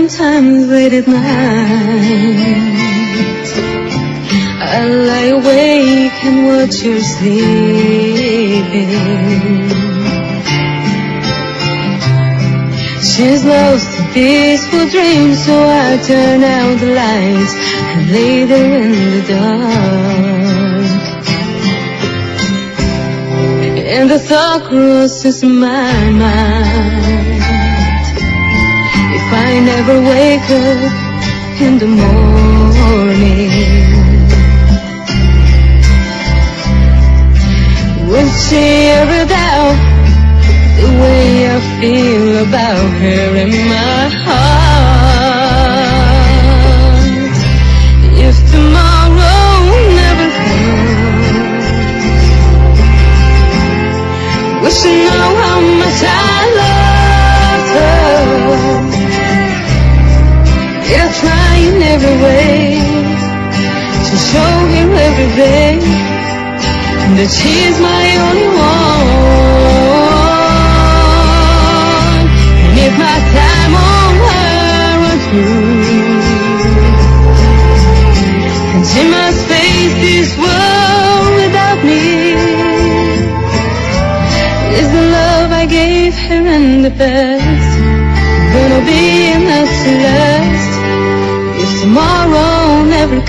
sometimes late at night I lie awake and watch you sleeping. She's lost in peaceful dreams, so I turn out the lights and lay there in the dark. And the thought crosses my mind, if I never wake up in the morning, would she ever doubt the way I feel about her in my heart? If tomorrow never comes, would she know how much I love her? Did I try in every way to show her every day that she's my only one? And if my time on her was through, and she must face this world without me, is the love I gave her in the past gonna be enough to last if tomorrow never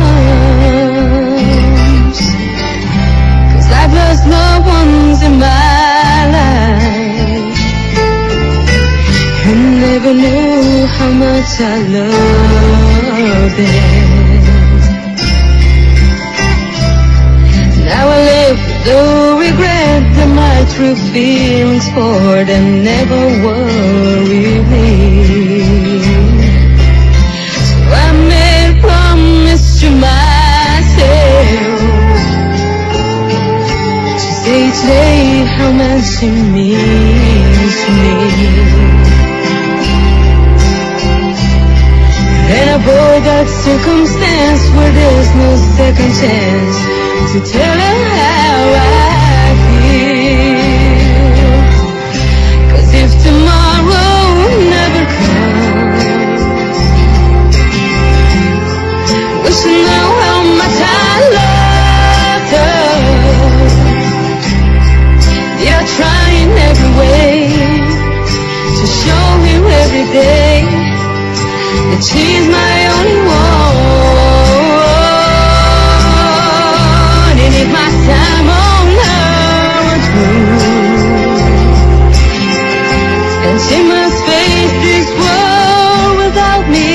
comes? 'Cause I've lost loved ones in my life and never knew how much I loved them. Now I live with the regret that my true feelings for them never worry me. So I made a promise to myself to say today how much she means to me. Then I avoid that circumstance where there's no second chance to tell her how I feel. 'Cause if tomorrow never comes, we should know how much I loved her. Yeah, I try in every way to show her every day that she's my only one. And if my time on her was through, and she must face this world without me,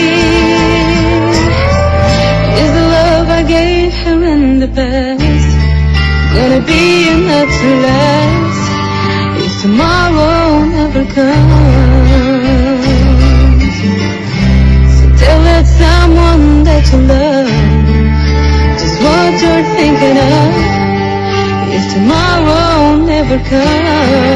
is the love I gave her in the past gonna be enough to last if tomorrow never comes? So tell that someone that you love just what you're thinking of if tomorrow never comes.